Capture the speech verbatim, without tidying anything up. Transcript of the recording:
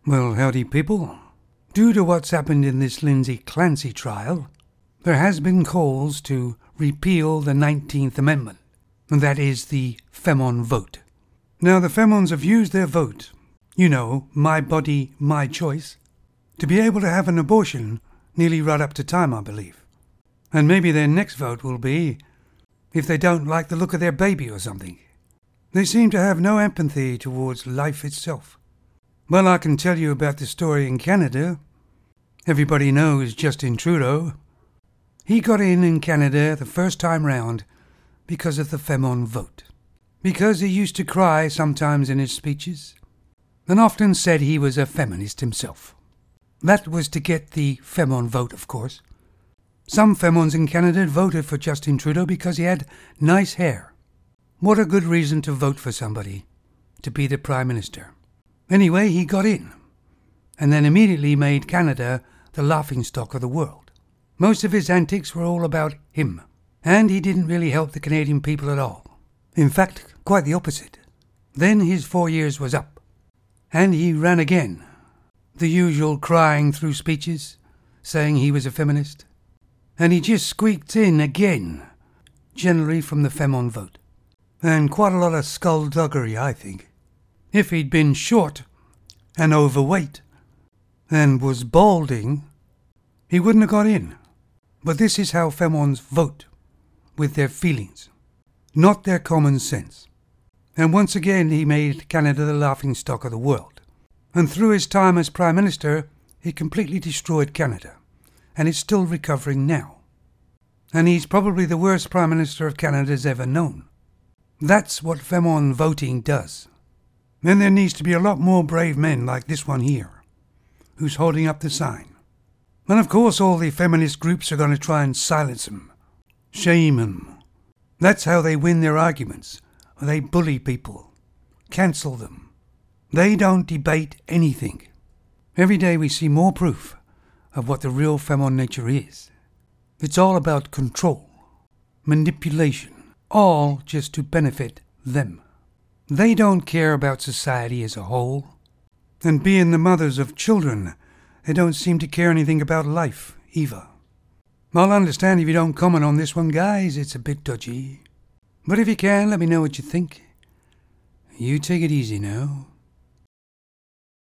Well, howdy people. Due to what's happened in this Lindsay Clancy trial, there has been calls to repeal the nineteenth Amendment, and that is the Femon vote. Now the Femons have used their vote, you know, my body, my choice, to be able to have an abortion nearly right up to time, I believe. And maybe their next vote will be if they don't like the look of their baby or something. They seem to have no empathy towards life itself. Well, I can tell you about the story in Canada. Everybody knows Justin Trudeau. He got in in Canada the first time round because of the Femon vote. Because he used to cry sometimes in his speeches, and often said he was a feminist himself. That was to get the Femon vote, of course. Some Femons in Canada voted for Justin Trudeau because he had nice hair. What a good reason to vote for somebody to be the Prime Minister. Anyway, he got in, and then immediately made Canada the laughingstock of the world. Most of his antics were all about him, and he didn't really help the Canadian people at all. In fact, quite the opposite. Then his four years was up, and he ran again. The usual crying through speeches, saying he was a feminist. And he just squeaked in again, generally from the Femon vote. And quite a lot of skullduggery, I think. If he'd been short and overweight and was balding, he wouldn't have got in. But this is how Femons vote, with their feelings, not their common sense. And once again he made Canada the laughingstock of the world. And through his time as Prime Minister, he completely destroyed Canada, and is still recovering now. And he's probably the worst Prime Minister of Canada's ever known. That's what Femon voting does. Then there needs to be a lot more brave men like this one here, who's holding up the sign. And of course all the feminist groups are going to try and silence him, shame him. That's how they win their arguments. They bully people, cancel them. They don't debate anything. Every day we see more proof of what the real Femon nature is. It's all about control, manipulation, all just to benefit them. They don't care about society as a whole. And being the mothers of children, they don't seem to care anything about life, either. I'll understand if you don't comment on this one, guys. It's a bit dodgy. But if you can, let me know what you think. You take it easy now.